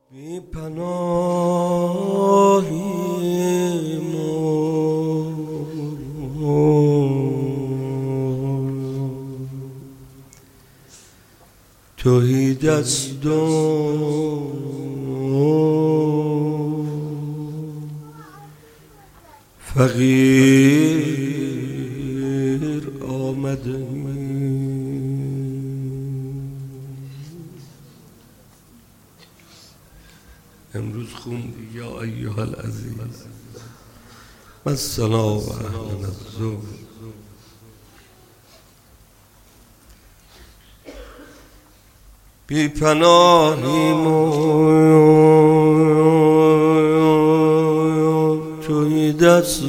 بی پناهیم توحید است و فقیر آمده امروز خوندی یا ایها العزیز مثلا و اهل الذوق بی پناهیم توی دست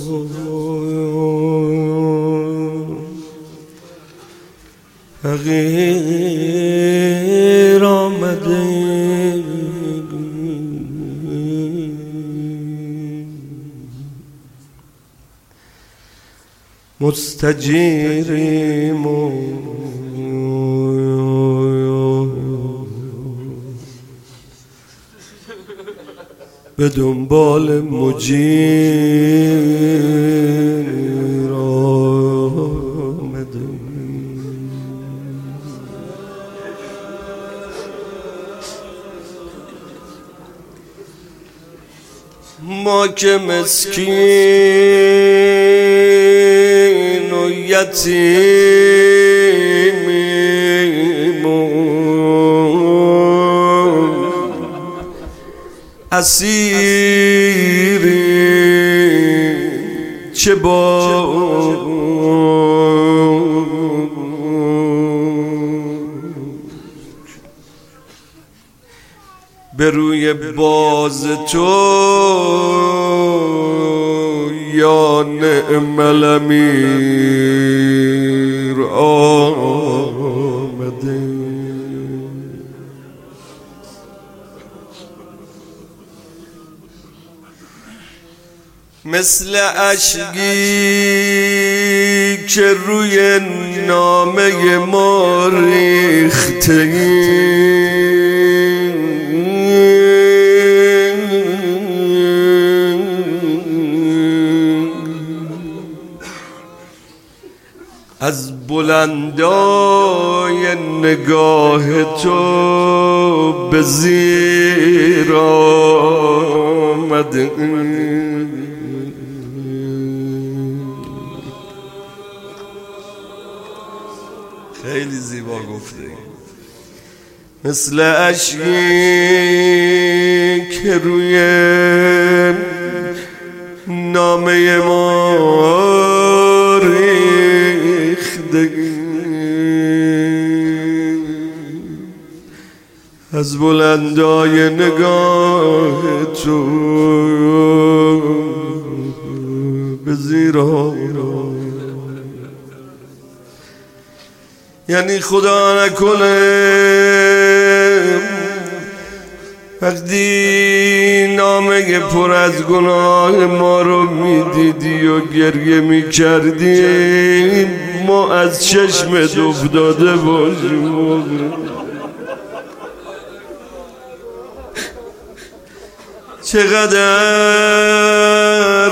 فقیر آمده مستجیریم به دنبال مجیر آمده ما که مسکین و یتیمیم اسیری چه با به روی باز تو یا نعم الامیر آمده مثل اشکی که روی نامه ما ریخته از بلندای نگاه تو به زیر آمده خیلی زیبا گفته مثل اشکی که روی نامه ما ریخته از بلندای نگاه تو به زیر آمده یعنی خدا نکنه وقتی نامه پر از گناه ما رو میدیدی و گریه میکردی ما از چشمت افتاده باشیم چقدر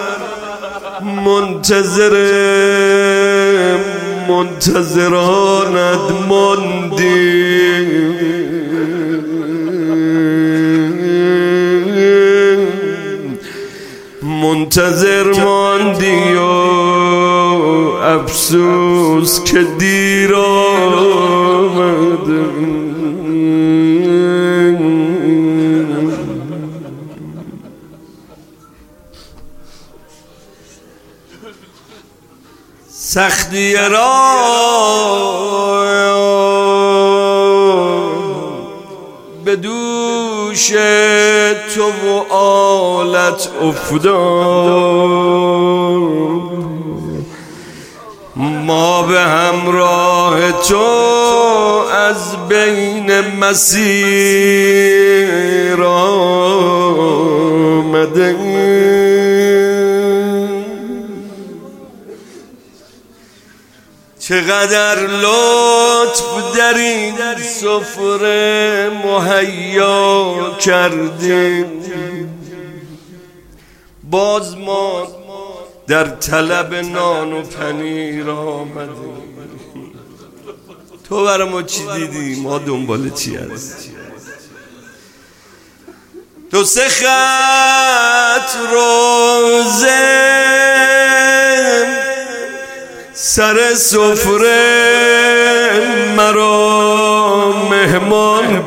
منتظرانت ماندیم منتظر ماندی و افسوس که دیر آمده سختی را به دوش تو و آلت افتاد ما به همراه تو از بین مسیر آمده چقدر لطف لطف در این سفره مهیا کردیم، باز ما در طلب نان و پنیر آمدیم. تو برای ما چی دیدی؟ ما دنبال چی هست؟ تو سه خط روزه سر سفره مرا مهمان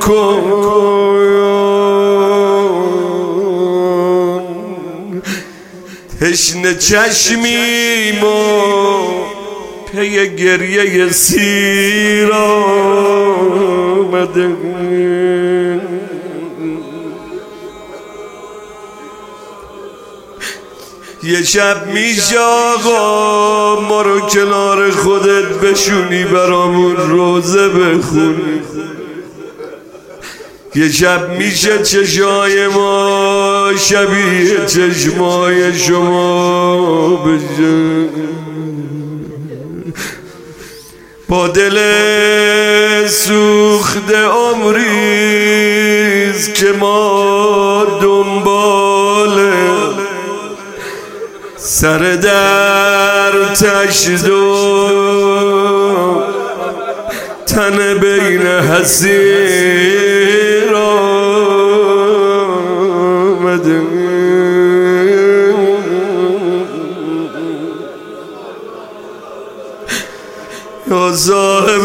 کن، تشنه چشمیم و پی گریه سیر آمده. یه شب میشه آقا ما رو کنار خودت بشونی برامون روزه بخونی، یه شب میشه چشای ما شبیه چشمای شما بشه، با دل سوخته عمریست که ما دنبال سر در تشت و تن بین حسیر آمده. یا صاحب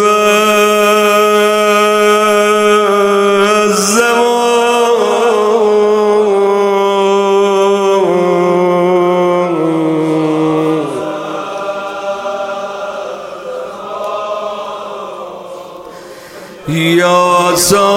یا صاحب